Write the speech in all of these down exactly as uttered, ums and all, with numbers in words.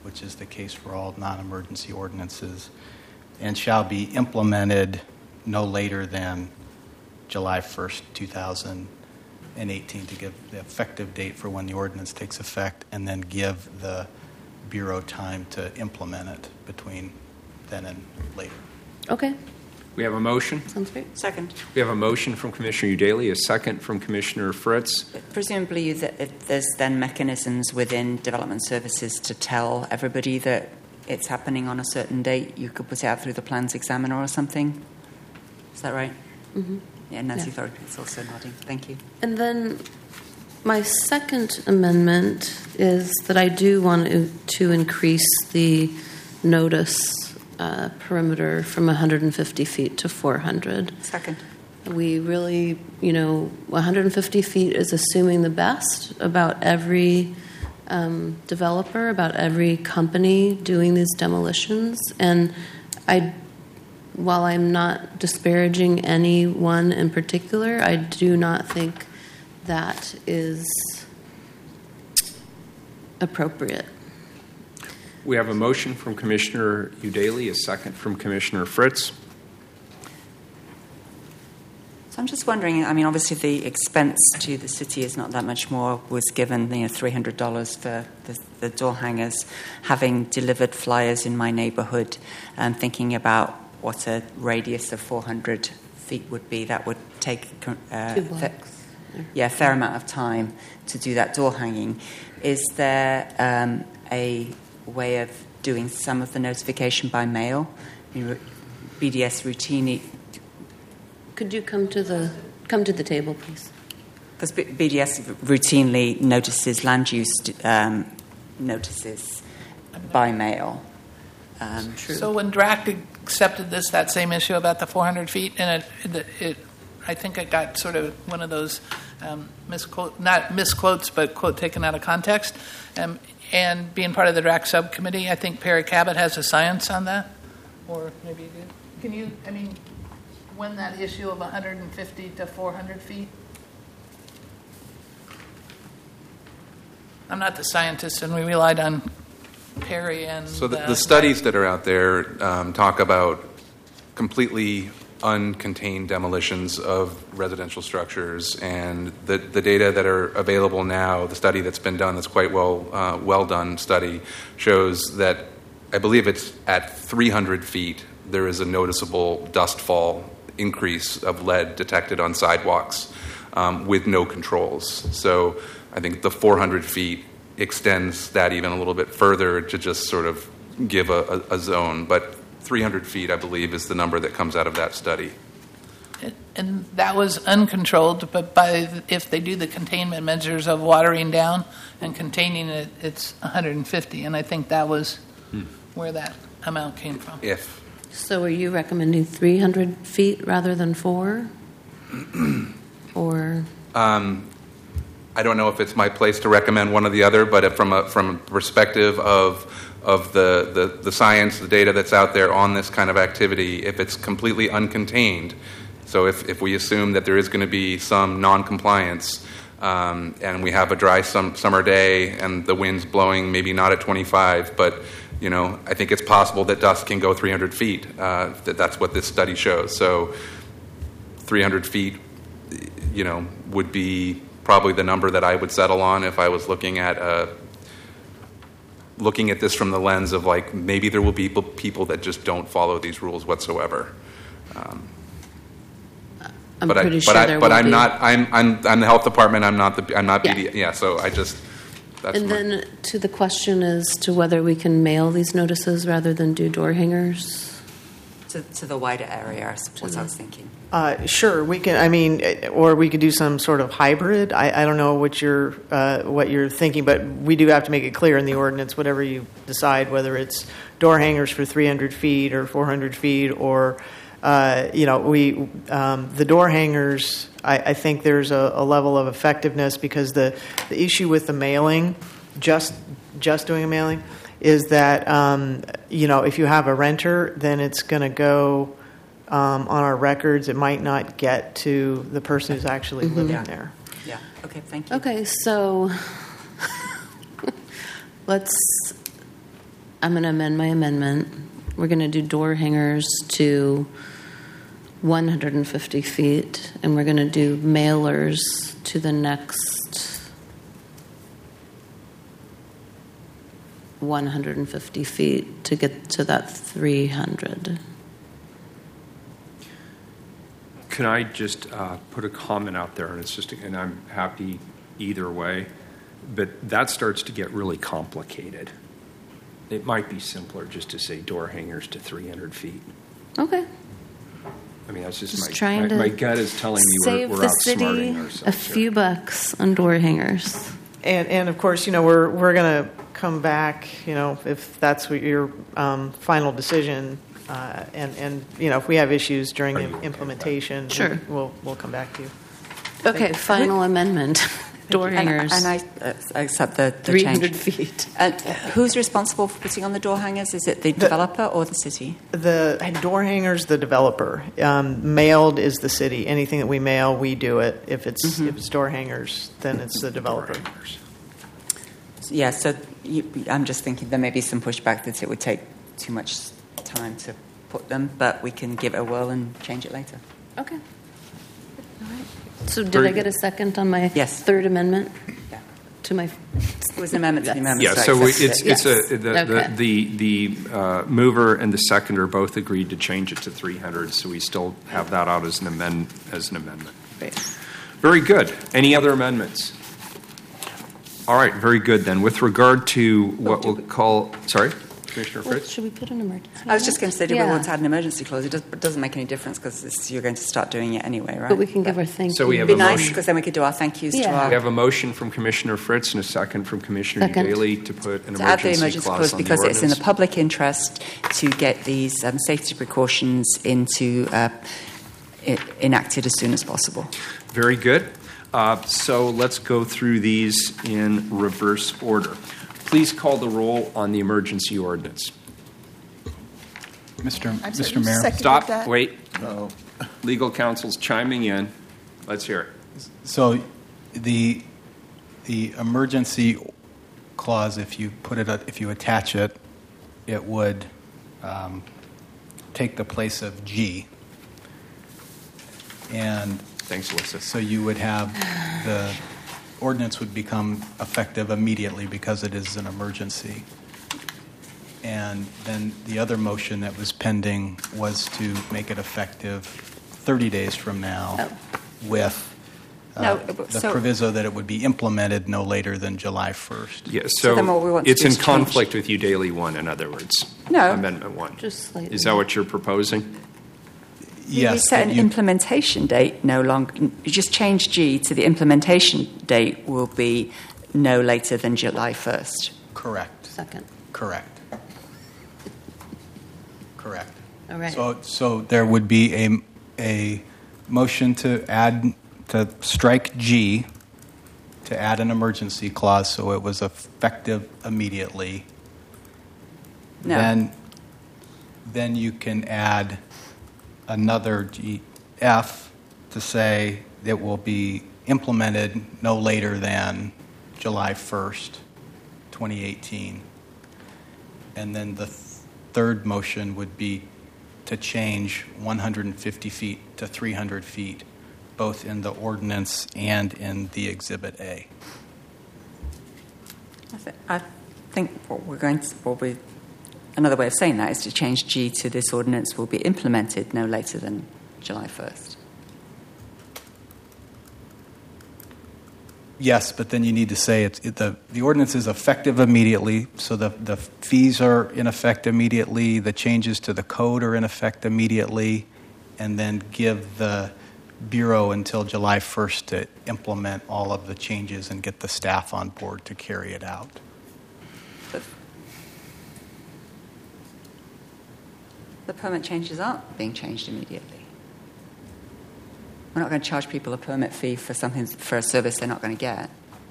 which is the case for all non-emergency ordinances, and shall be implemented no later than July first, two thousand eighteen, to give the effective date for when the ordinance takes effect, and then give the Bureau time to implement it between then and later. Okay. We have a motion. Sounds great. Second. We have a motion from Commissioner Udaly, a second from Commissioner Fritz. Presumably, that if there's then mechanisms within development services to tell everybody that it's happening on a certain date. You could put it out through the plans examiner or something. Is that right? Mm-hmm. Yeah, Nancy Yeah. Thorpe is also nodding. Thank you. And then my second amendment is that I do want to, to increase the notice uh, perimeter from one hundred fifty feet to four hundred. Second. We really, you know, one hundred fifty feet is assuming the best about every um, developer, about every company doing these demolitions. And I, while I'm not disparaging anyone in particular, I do not think that is appropriate. We have a motion from Commissioner Udaly, a second from Commissioner Fritz. So I'm just wondering, I mean, obviously the expense to the city is not that much more, was given, you know, three hundred dollars for the, the door hangers, having delivered flyers in my neighborhood and thinking about what a radius of four hundred feet would be. That would take uh, Two blocks. Fa- yeah, a fair amount of time to do that door hanging. Is there um, a way of doing some of the notification by mail? You know, B D S routinely... Could you come to the come to the table, please? Because B D S routinely notices land use um, notices by mail. Um, so when D R A C accepted this, that same issue about the four hundred feet, and it, it, it I think it got sort of one of those um, misquote, not misquotes, but quote taken out of context. Um, and being part of the D R A C subcommittee, I think Perry Cabot has a science on that, or maybe you do. Can you? I mean. When that issue of one hundred fifty to four hundred feet? I'm not the scientist, and we relied on Perry and... So the, uh, the studies that are out there um, talk about completely uncontained demolitions of residential structures, and the, the data that are available now, the study that's been done, that's quite well, uh, well done study, shows that I believe it's at three hundred feet, there is a noticeable dust fall increase of lead detected on sidewalks um, with no controls. So I think the four hundred feet extends that even a little bit further to just sort of give a, a, a zone. But three hundred feet, I believe, is the number that comes out of that study. And that was uncontrolled, but by if they do the containment measures of watering down and containing it, it's one hundred fifty. And I think that was hmm. where that amount came from. If So are you recommending three hundred feet rather than four? Or? Um, I don't know if it's my place to recommend one or the other, but from a from a perspective of of the, the, the science, the data that's out there on this kind of activity, if it's completely uncontained, so if, if we assume that there is going to be some non-compliance, um, and we have a dry sum, summer day and the wind's blowing maybe not at twenty-five, but you know, I think it's possible that dust can go three hundred feet. Uh, that that's what this study shows. So three hundred feet, you know, would be probably the number that I would settle on if I was looking at uh, looking at this from the lens of like maybe there will be people that just don't follow these rules whatsoever. Um, I'm but pretty I, sure but there I, but will I'm be. not. I'm I'm I'm the health department. I'm not the. I'm not Yeah. B D. Yeah. So I just. That's And my, then to the question as to whether we can mail these notices rather than do door hangers. to, to the wider area, I suppose I was thinking. Uh, sure, we can. I mean, or we could do some sort of hybrid. I, I don't know what you're uh, what you're thinking, but we do have to make it clear in the ordinance, whatever you decide, whether it's door hangers for three hundred feet or four hundred feet, or uh, you know, we um, the door hangers. I, I think there's a, a level of effectiveness because the, the issue with the mailing, just just doing a mailing, is that um, you know, if you have a renter, then it's going to go. Um, on our records, it might not get to the person who's actually Mm-hmm. living Yeah. there. Yeah. Okay. Thank you. Okay, so let's I'm going to amend my amendment. We're going to do door hangers to one hundred fifty feet, and we're going to do mailers to the next one hundred fifty feet to get to that three hundred. Can I just uh, put a comment out there, and it's just, and I'm happy either way, but that starts to get really complicated. It might be simpler just to say door hangers to three hundred feet. Okay. I mean, that's just, Just my, trying my, to my gut is telling me we're, Save we're the outsmarting city ourselves a here. few bucks on door hangers. And, and of course, you know, we're, we're going to come back, you know, if that's what your um, final decision, uh, and, and, you know, if we have issues during Are you the okay with implementation, Sure. we'll, we'll come back to you. Okay, final amendment. Door And, hangers. and I uh, accept the, the three hundred change. feet. Uh, who's responsible for putting on the door hangers? Is it the developer or the city? The door hangers, the developer. Um, mailed is the city. Anything that we mail, we do it. If it's Mm-hmm. if it's door hangers, then it's the developer. Door hangers. Yeah, so you, I'm just thinking there may be some pushback that it would take too much time to put them, but we can give it a whirl and change it later. Okay. All right. So did Very I get a second on my Yes. third amendment Yeah. to my? It was an amendment to the amendment. Yeah, so I so we, accept it's it. it's Yes. a the Okay. the the, the uh, mover and the seconder both agreed to change it to three hundred, so we still have that out as an amend as an amendment. Great. Very good. Any other amendments? All right, very good then. With regard to what we'll call, sorry, Commissioner Well, Fritz? should we put an emergency? I was just going to say, do Yeah. we want to add an emergency clause? It, does, it doesn't make any difference because you're going to start doing it anyway, right? But we can give our thank So you. we have It'd a be nice motion. because then we could do our thank yous to Yeah. our We have a motion from Commissioner Fritz and a second from Commissioner Second. Daly to put an to add the emergency emergency clause clause on the because it's in the ordinance. public interest to get these um, safety precautions into uh, I- enacted as soon as possible. Very good. Uh, so let's go through these in reverse order. Please call the roll on the emergency ordinance. Mister I'm sorry, Mister you Mayor. seconded Stop. that? Wait. Legal counsel's chiming in. Let's hear it. So the the emergency clause, if you put it, if you attach it, it would um, take the place of G, and Thanks, Alyssa. so you would have the ordinance would become effective immediately because it is an emergency. And then the other motion that was pending was to make it effective thirty days from now Oh. with uh, No, the so- proviso that it would be implemented no later than July first. Yes, So so, then what we want to it's do in is change- conflict with U Daly one, in other words. No. Amendment one. Just slightly. Is that what you're proposing? Yes. You set an that you- implementation date no longer. You just change G to the implementation date will be no later than July first. Correct. Second. Correct. Correct. All right. So, so there would be a, a motion to add, to strike G, to add an emergency clause so it was effective immediately. No. Then, then you can add another G, F, to say it will be implemented no later than July first, twenty eighteen. And then the th- third motion would be to change one hundred fifty feet to three hundred feet, both in the ordinance and in the Exhibit A. I, th- I think what we're going to, what we, another way of saying that is to change G to this ordinance will be implemented no later than July first. Yes, but then you need to say it's, it, the, the ordinance is effective immediately, so the, the fees are in effect immediately, the changes to the code are in effect immediately, and then give the Bureau until July first to implement all of the changes and get the staff on board to carry it out. But the permit changes aren't being changed immediately. We're not going to charge people a permit fee for something for a service they're not going to get.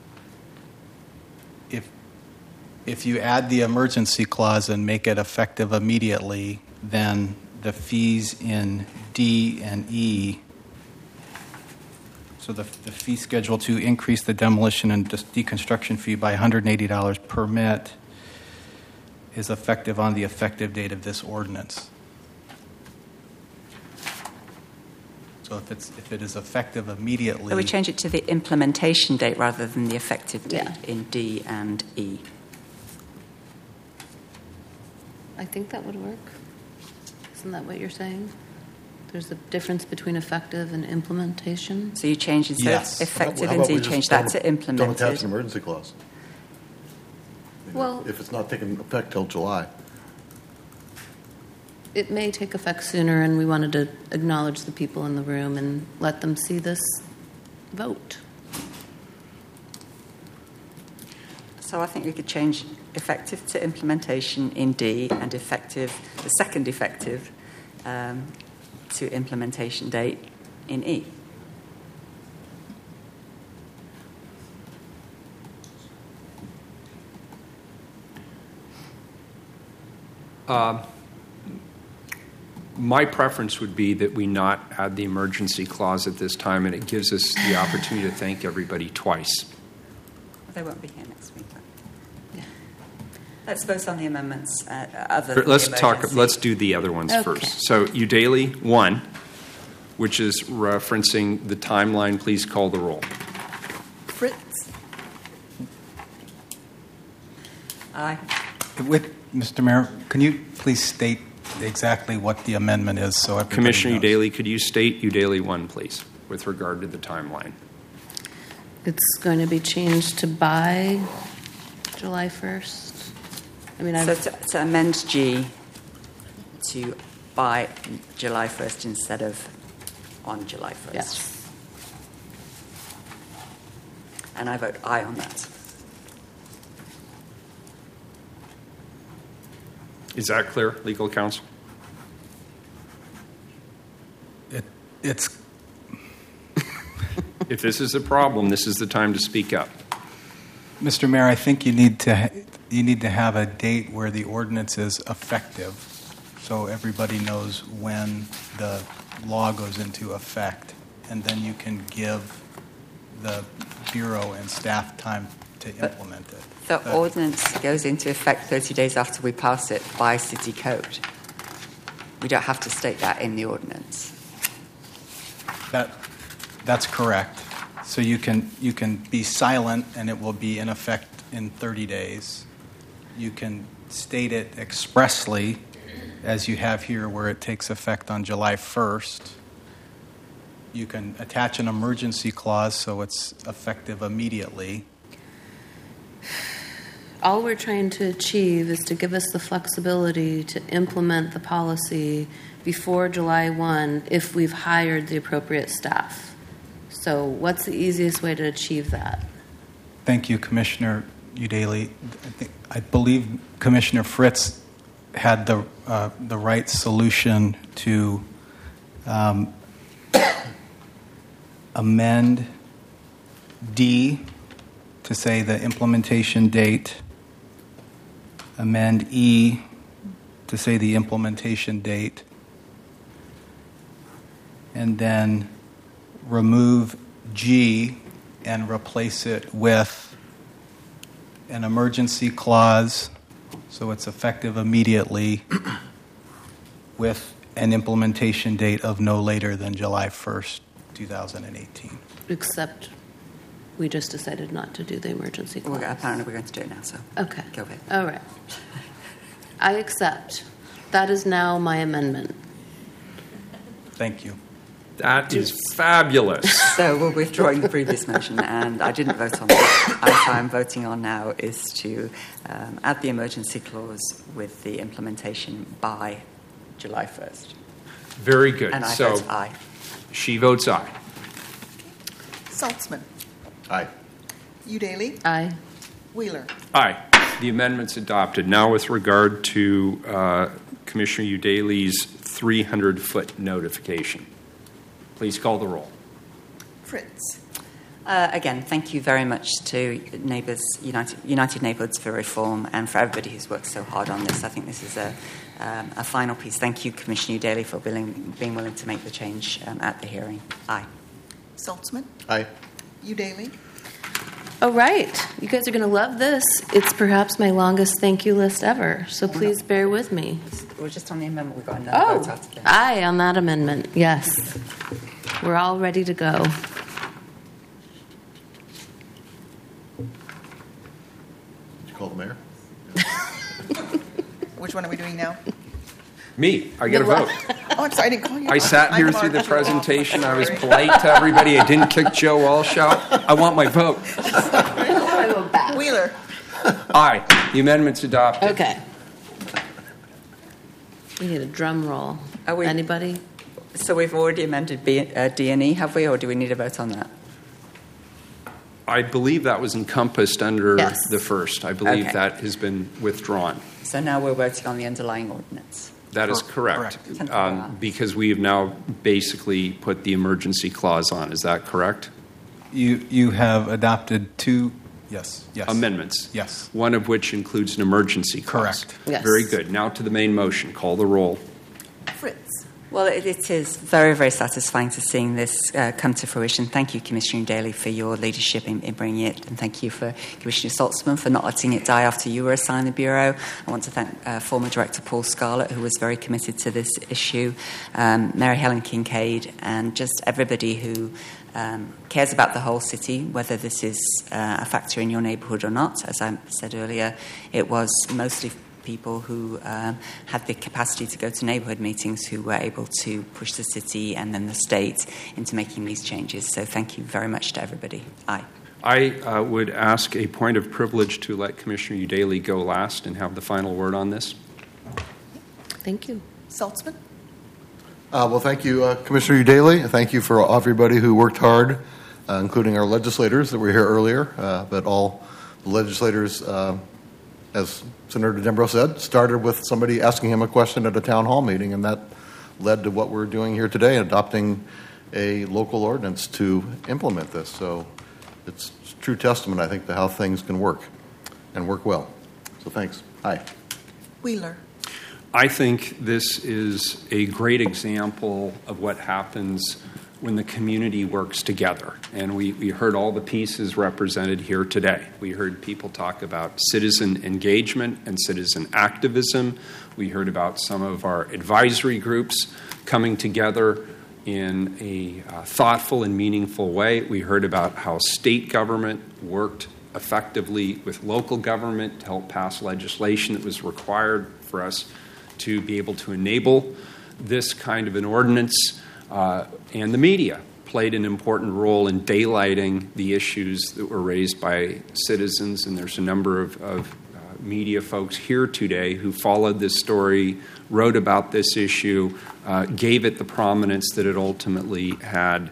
If, if you add the emergency clause and make it effective immediately, then the fees in D and E, so the, the fee schedule to increase the demolition and dis- deconstruction fee by one hundred eighty dollars permit, is effective on the effective date of this ordinance. So if it's if it is effective immediately, So we change it to the implementation date rather than the effective date Yeah. in D and E. I think that would work. Isn't that what you're saying? There's a difference between effective and implementation? So you change instead Yes. of effective How in about D, we just change that don't- to Don't attach an implemented. emergency clause. Well- If it's not taking effect till July. It may take effect sooner, and we wanted to acknowledge the people in the room and let them see this vote. So I think we could change effective to implementation in D and effective, the second effective, um, to implementation date in E. Um, my preference would be that we not add the emergency clause at this time, and it gives us the opportunity to thank everybody twice. They won't be here next week. though. Yeah. Let's vote on the amendments. Uh, other than Let's the talk. emergency. Let's do the other ones Okay. first. So, Udaley one, which is referencing the timeline. Please call the roll. Fritz? Aye. with Mister Mayor, can you please state exactly what the amendment is so everybody Commissioner knows? Udaley, could you state Udaley one, please, with regard to the timeline? It's going to be changed to by July first. I mean, So I've, to, to amend G to by July first instead of on July first. yes. And I vote aye on that. Is that clear, legal counsel? It, it's If this is a problem, this is the time to speak up. Mister Mayor, I think you need to ha- you need to have a date where the ordinance is effective, so everybody knows when the law goes into effect, and then you can give the bureau and staff time to implement it. The But- ordinance goes into effect thirty days after we pass it by city code. We don't have to state that in the ordinance. That, that's correct. So you can, you can be silent and it will be in effect in thirty days. You can state it expressly, as you have here, where it takes effect on July first. You can attach an emergency clause so it's effective immediately. All we're trying to achieve is to give us the flexibility to implement the policy before July first if we've hired the appropriate staff. So what's the easiest way to achieve that? Thank you, Commissioner Udaley. I, think, I believe Commissioner Fritz had the uh, the right solution to um, amend D to say the implementation date, amend E to say the implementation date, and then remove G and replace it with an emergency clause so it's effective immediately with an implementation date of no later than July first, twenty eighteen. Except we just decided not to do the emergency clause. We're, apparently we're going to do it now, so Okay. go ahead. All right. I accept. That is now my amendment. Thank you. That is fabulous. So we're withdrawing the previous motion, and I didn't vote on that. What I'm voting on now is to um, add the emergency clause with the implementation by July first. Very good. And I so vote aye. she votes aye. Saltzman? Aye. Udaley? Aye. Wheeler? Aye. The amendment's adopted. Now, with regard to uh, Commissioner Udaley's three hundred foot notification, please call the roll. Fritz? Uh, again, thank you very much to Neighbours United, United Neighbourhoods for Reform and for everybody who's worked so hard on this. I think this is a, um, a final piece. Thank you, Commissioner Udaley, for willing, being willing to make the change um, at the hearing. Aye. Saltzman? Aye. Udaley? Oh, right. You guys are going to love this. It's perhaps my longest thank you list ever, so please bear with me. We're just on the amendment. We've got another Oh, vote after this. aye on that amendment, yes. We're all ready to go. Did you call the mayor? Which one are we doing now? Me, I get a vote. Oh, I'm sorry, I didn't call you. I sat here I'm through the Mark. presentation. I was polite to everybody. I didn't kick Joe Walsh out. I want my vote. Wheeler. Aye. The amendment's adopted. Okay. We need a drum roll. Are we- Anybody? So we've already amended B, uh, D and E, have we, or do we need a vote on that? I believe that was encompassed under Yes. the first. I believe Okay. that has been withdrawn. So now we're voting on the underlying ordinance. That is Cor- correct. correct. Um, because we have now basically put the emergency clause on. Is that correct? You, you have adopted two, yes, yes. Amendments. Yes. One of which includes an emergency clause. Correct. Yes. Very good. Now to the main motion. Call the roll. Fritz. Well, it, it is very, very satisfying to seeing this uh, come to fruition. Thank you, Commissioner Daly, for your leadership in, in bringing it, and thank you for Commissioner Saltzman for not letting it die after you were assigned the Bureau. I want to thank uh, former Director Paul Scarlett, who was very committed to this issue, um, Mary Helen Kincaid, and just everybody who um, cares about the whole city, whether this is uh, a factor in your neighbourhood or not. As I said earlier, it was mostly people who um, had the capacity to go to neighbourhood meetings who were able to push the city and then the state into making these changes. So thank you very much to everybody. Aye. I uh, would ask a point of privilege to let Commissioner Daly go last and have the final word on this. Thank you. Saltzman. Uh, well, thank you, uh, Commissioner Daly. Thank you for everybody who worked hard, uh, including our legislators that were here earlier. Uh, but all the legislators, uh, as Senator Dembro said, started with somebody asking him a question at a town hall meeting, and that led to what we're doing here today, adopting a local ordinance to implement this. So it's true testament, I think, to how things can work and work well. So thanks. Aye. Wheeler. I think this is a great example of what happens when the community works together. And we, we heard all the pieces represented here today. We heard people talk about citizen engagement and citizen activism. We heard about some of our advisory groups coming together in a uh, thoughtful and meaningful way. We heard about how state government worked effectively with local government to help pass legislation that was required for us to be able to enable this kind of an ordinance. Uh, and the media played an important role in daylighting the issues that were raised by citizens. And there's a number of, of uh, media folks here today who followed this story, wrote about this issue, uh, gave it the prominence that it ultimately had.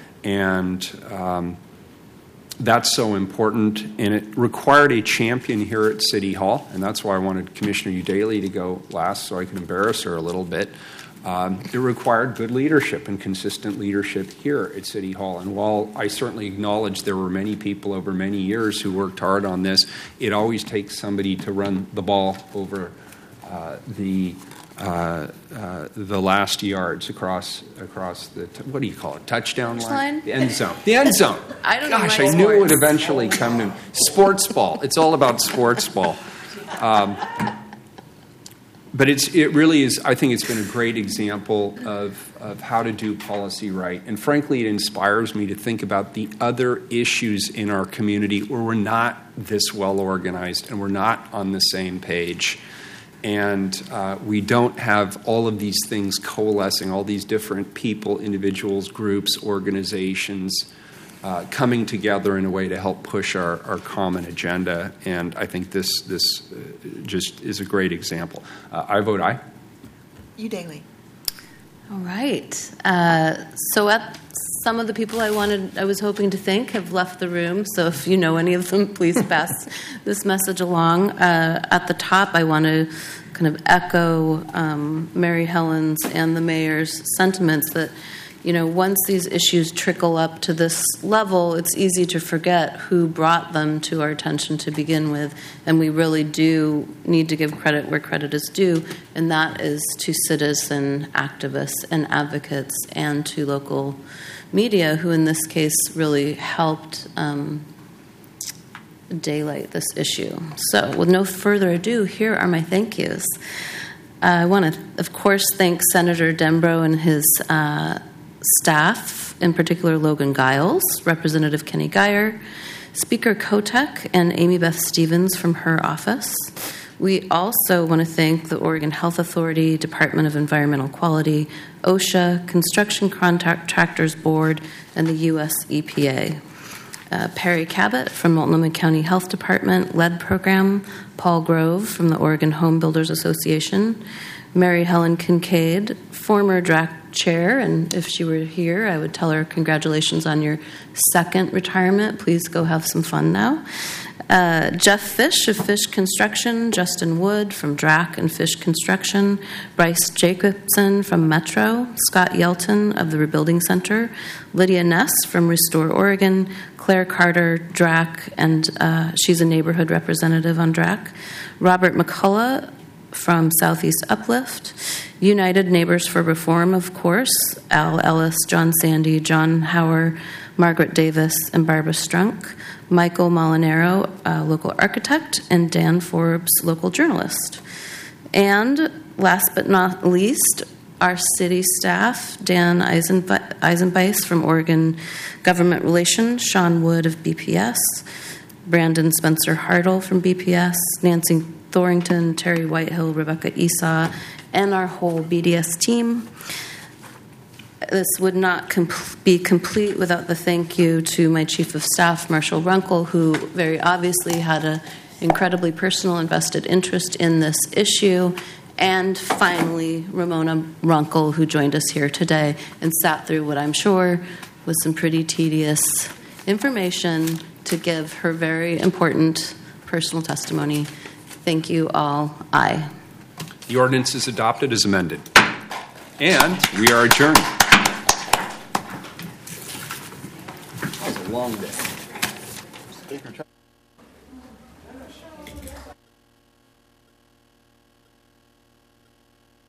And um, that's so important. And it required a champion here at City Hall. And that's why I wanted Commissioner Daly to go last so I could embarrass her a little bit. Um, it required good leadership and consistent leadership here at City Hall. And while I certainly acknowledge there were many people over many years who worked hard on this, it always takes somebody to run the ball over uh, the uh, uh, the last yards across across the t- what do you call it? Touchdown line? Line? The end zone. The end zone. I don't know Gosh, my I knew it would sports. eventually come to sports ball. It's all about sports ball. Um, But it's, it really is, I think it's been a great example of, of how to do policy right. And frankly, it inspires me to think about the other issues in our community where we're not this well organized and we're not on the same page. And uh, we don't have all of these things coalescing, all these different people, individuals, groups, organizations, Uh, coming together in a way to help push our, our common agenda. And I think this this uh, just is a great example. Uh, I vote aye. You Daly. All right. Uh, so at some of the people I wanted, I was hoping to thank have left the room. So if you know any of them, please pass this message along. Uh, at the top, I want to kind of echo um, Mary Helen's and the mayor's sentiments that, you know, once these issues trickle up to this level, it's easy to forget who brought them to our attention to begin with. And we really do need to give credit where credit is due, and that is to citizen activists and advocates and to local media, who in this case really helped um, daylight this issue. So, with no further ado, here are my thank yous. Uh, I want to, of course, thank Senator Dembro and his uh, staff, in particular Logan Giles, Representative Kenny Geyer, Speaker Kotek, and Amy Beth Stevens from her office. We also want to thank the Oregon Health Authority, Department of Environmental Quality, OSHA, Construction Contractors Board, and the U S E P A. Uh, Perry Cabot from Multnomah County Health Department, Lead Program, Paul Grove from the Oregon Home Builders Association, Mary Helen Kincaid, former D R A C chair, and if she were here, I would tell her congratulations on your second retirement. Please go have some fun now. Uh, Jeff Fish of Fish Construction, Justin Wood from D R A C and Fish Construction, Bryce Jacobson from Metro, Scott Yelton of the Rebuilding Center, Lydia Ness from Restore Oregon, Claire Carter, D R A C, and uh, she's a neighborhood representative on D R A C, Robert McCullough from Southeast Uplift, United Neighbors for Reform, of course, Al Ellis, John Sandy, John Hauer, Margaret Davis, and Barbara Strunk, Michael Molinaro, uh, local architect, and Dan Forbes, local journalist. And last but not least, our city staff, Dan Eisenbe- Eisenbeis from Oregon Government Relations, Sean Wood of B P S, Brandon Spencer Hartle from B P S, Nancy Thorington, Terry Whitehill, Rebecca Esau, and our whole B D S team. This would not com- be complete without the thank you to my Chief of Staff, Marshall Runkle, who very obviously had an incredibly personal and vested interest in this issue, and finally, Ramona Runkle, who joined us here today and sat through what I'm sure was some pretty tedious information to give her very important personal testimony. Thank you all. Aye. The ordinance is adopted as amended. And we are adjourned. That was a long day.